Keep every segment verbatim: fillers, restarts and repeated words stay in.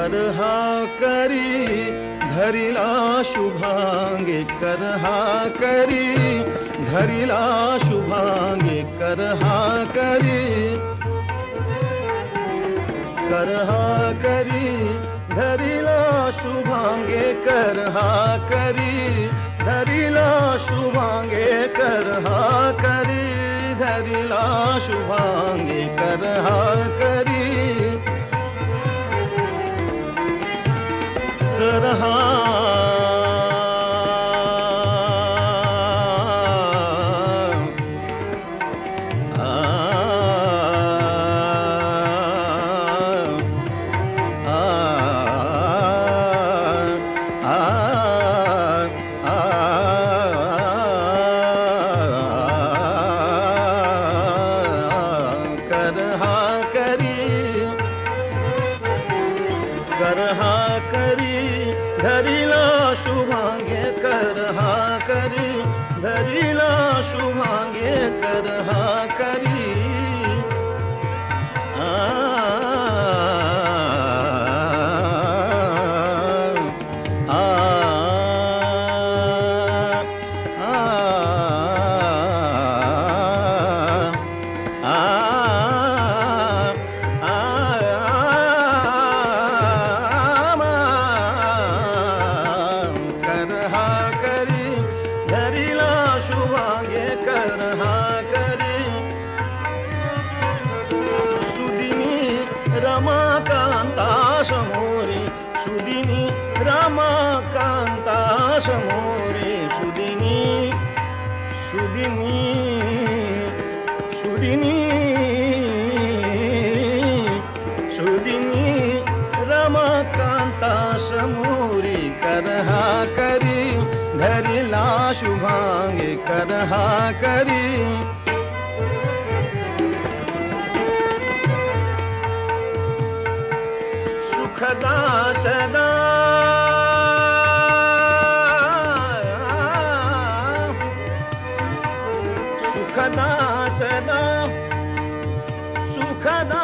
करहा करी धरिला शुभांगे करहा करी धरिला शुभांगे करहा करी करहा करी धरिला शुभांगे करहा करी धरिला शुभांगे करहा करी धरिला शुभांगे करहा करी करहा करहा करी धरिला शुभांगे करहा करी धरिला शुभांगे करहा करी आ आ रमाकांता समोरे सुदिनी रमाकांता समोरे सुदिनी सुदिनी सुदिनी सुदिनी रमाकांता समोरे करहा करी धरिला शुभांगे करहा करी सुखदा सदा सुखदा सदा सुखदा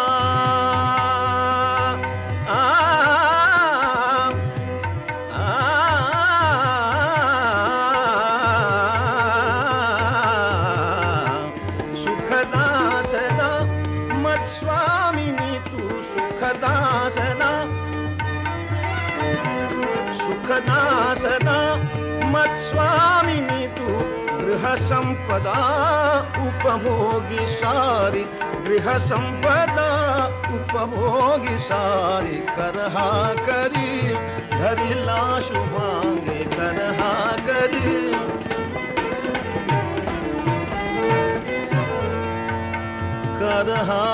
आ आ सुखदा सदा मत स्वामिनी तू सुखदा सदा सुखदा सदा मत स्वामिनी तू गृह संपदा उपभोगी सारी गृह संपदा उपभोगी सारी करहा करी धरिला शुभांगे करहा करी करहा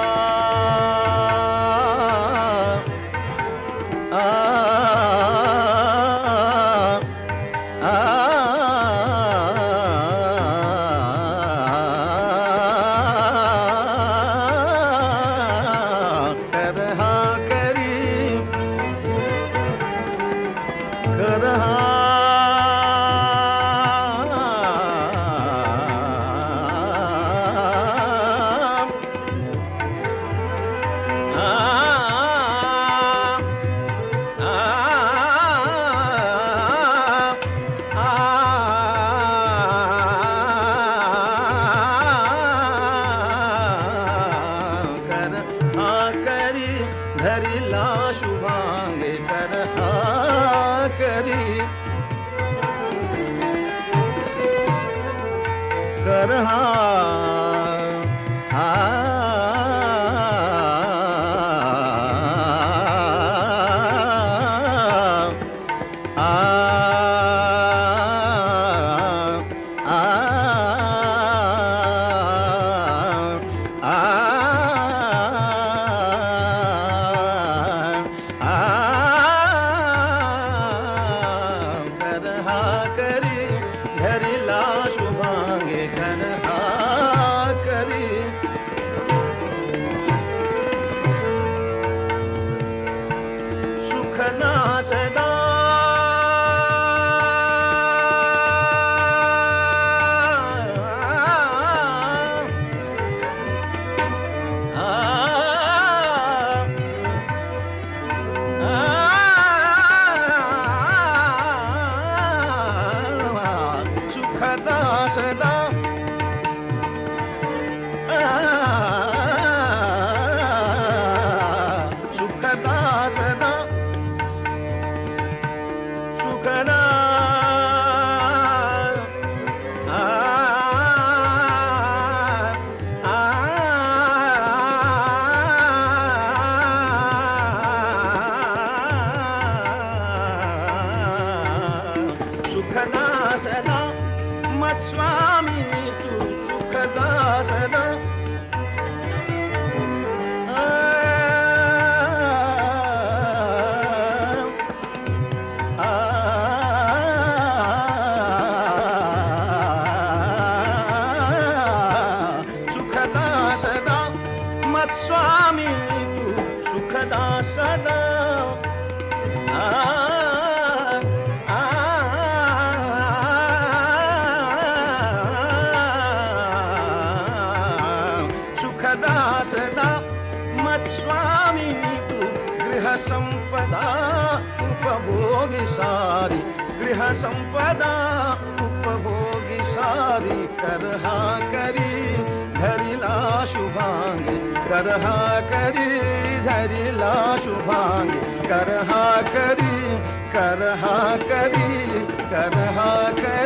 करहा करी धरिला शुभांगे करहा करी करहा आ करहा करी धरिला शुभांगे करहा स्वामिनी तू गृह संपदा उपभोगी सारी, गृह संपदा उपभोगी सारी, करहा करी धरिला शुभांगी, करहा करी धरिला शुभांगी, करहा करी करहा करी करहा करी